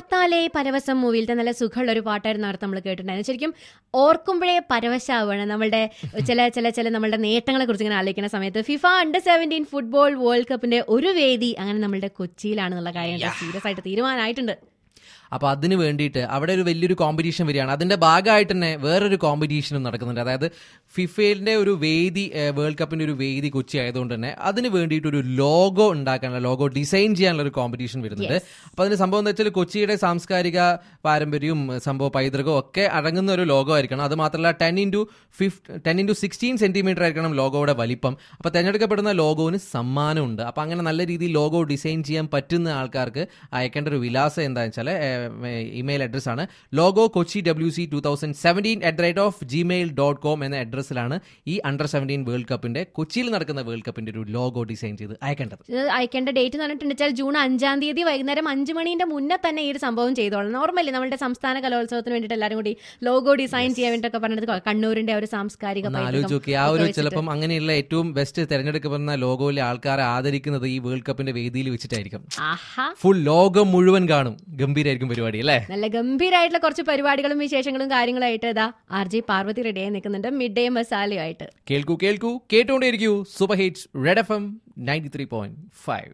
ഓർത്താലേ പരവശം മൂവിയിലത്തെ നല്ല സുഖമുള്ള ഒരു പാട്ടായിരുന്നു നേരത്തെ നമ്മൾ കേട്ടിട്ടുണ്ടായിരുന്നു. ശരിക്കും ഓർക്കുമ്പോഴേ പരവശാവുകയാണ് നമ്മളുടെ ചില നമ്മളുടെ നേട്ടങ്ങളെ കുറിച്ച് ഇങ്ങനെ ആലോചിക്കുന്ന സമയത്ത്. ഫിഫ അണ്ടർ-17 ഫുട്ബോൾ വേൾഡ് കപ്പിന്റെ ഒരു വേദി അങ്ങനെ നമ്മളുടെ കൊച്ചിയിലാണെന്നുള്ള കാര്യം സീരിയസ് ആയിട്ട് തീരുമാനമായിട്ടുണ്ട്. അപ്പോൾ അതിന് വേണ്ടിയിട്ട് അവിടെ ഒരു വലിയൊരു കോമ്പറ്റീഷൻ വരികയാണ്. അതിന്റെ ഭാഗമായിട്ട് തന്നെ വേറൊരു കോമ്പറ്റീഷനും നടക്കുന്നുണ്ട്. അതായത് ഫിഫയിലെ ഒരു വേദി, വേൾഡ് കപ്പിന്റെ ഒരു വേദി കൊച്ചി ആയതുകൊണ്ട് തന്നെ അതിന് വേണ്ടിയിട്ട് ഒരു ലോഗോ ഉണ്ടാക്കാനുള്ള, ലോഗോ ഡിസൈൻ ചെയ്യാനുള്ള ഒരു കോമ്പറ്റീഷൻ വരുന്നുണ്ട്. അപ്പോൾ അതിന് സംഭവം എന്ന് വെച്ചാൽ കൊച്ചിയുടെ സാംസ്കാരിക പാരമ്പര്യവും സംഭവ പൈതൃകവും ഒക്കെ അടങ്ങുന്ന ഒരു ലോഗോ ആയിരിക്കണം. അത് മാത്രമല്ല 10x16 സെന്റിമീറ്റർ ആയിരിക്കണം ലോഗോയുടെ വലിപ്പം. അപ്പോൾ തിരഞ്ഞെടുക്കപ്പെടുന്ന ലോഗോന് സമ്മാനമുണ്ട്. അപ്പോൾ അങ്ങനെ നല്ല രീതിയിൽ ലോഗോ ഡിസൈൻ ചെയ്യാൻ പറ്റുന്ന ആൾക്കാർക്ക് അയക്കേണ്ട ഒരു വിലാസം എന്താണെന്ന് വെച്ചാൽ ഇമെയിൽ അഡ്രസ് ആണ് logokochi2017@gmail.com എന്ന അഡ്രസ്സിലാണ് ഈ അണ്ടർ-17 വേൾഡ് കപ്പിന്റെ, കൊച്ചിയിൽ നടക്കുന്ന വേൾഡ് കപ്പിന്റെ ഒരു ലോഗോ ഡിസൈൻ ചെയ്ത് അയക്കേണ്ടത്. അയക്കേണ്ട ഡേറ്റ് എന്ന് പറഞ്ഞിട്ടുണ്ടെങ്കിൽ ജൂൺ 5 വൈകുന്നേരം 5 മണിന്റെ മുന്നേ തന്നെ ഈ ഒരു സംഭവം ചെയ്തോളാം. നോർമലി നമ്മുടെ സംസ്ഥാന കലോത്സവത്തിന് വേണ്ടിയിട്ട് എല്ലാവരും കൂടി ലോഗോ ഡിസൈൻ ചെയ്യാൻ വേണ്ടിയിട്ടൊക്കെ പറഞ്ഞത് കണ്ണൂരിന്റെ ഒരു സാംസ്കാരിക ആലോചിച്ച് ആ ഒരു ചിലപ്പം അങ്ങനെയുള്ള ഏറ്റവും ബെസ്റ്റ് തെരഞ്ഞെടുക്കപ്പെടുന്ന ലോഗോയിലെ ആൾക്കാരെ ആദരിക്കുന്നത് ഈ വേൾഡ് കപ്പിന്റെ വേദിയിൽ വെച്ചിട്ടായിരിക്കും. ഫുൾ ലോകം മുഴുവൻ കാണും. ഗംഭീരായിരിക്കും പരിപാടി അല്ലേ? നല്ല ഗംഭീരമായിട്ടുള്ള കുറച്ച് പരിപാടികളും വിശേഷങ്ങളും കാര്യങ്ങളായിട്ട് ഇതാ RJ പാർവതി റെഡിയായി നിൽക്കുന്നുണ്ട് മിഡ് ഡേ മസാലയായിട്ട്. കേൾക്കൂ കേട്ടുകൊണ്ടേയിരിക്കൂ സൂപ്പർ ഹിറ്റ്സ് റെഡ് FM 93.5.